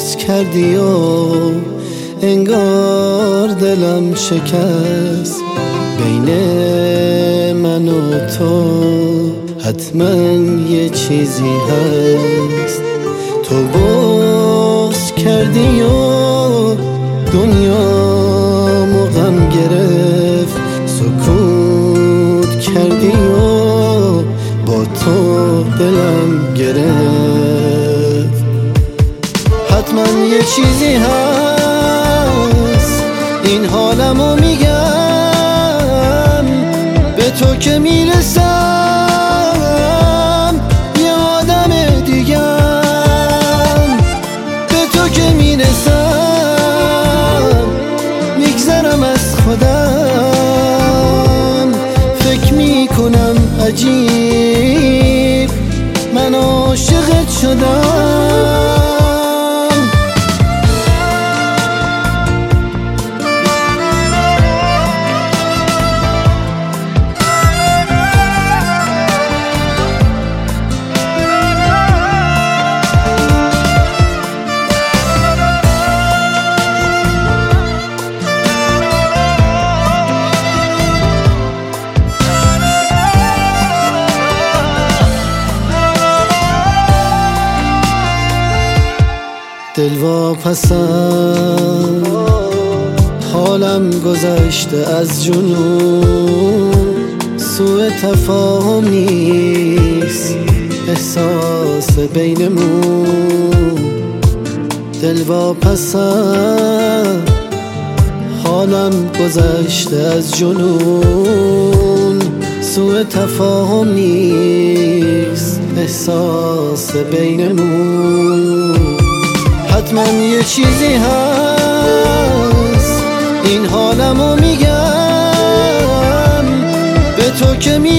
کردی و انگار دلم شکست. بین من و تو حتما یه چیزی هست. تو بغض کردی و دنیامو غم گرفت. سکوت کردی و با تو دلم گرفت. حتما یه چیزی هست، این حالمو میگم به تو که میرسم یه آدم دیگم. به تو که میرسم میگذرم از خودم. فکر میکنم عجیب من عاشقت شدم. دلواپسم حالم گذشته از جنون. سوء تفاهم نیست احساس بینمون. دلواپسم حالم گذشته از جنون. سوء تفاهم نیست احساس بینمون. حتما یه چیزی هست، این حالمو میگم به تو که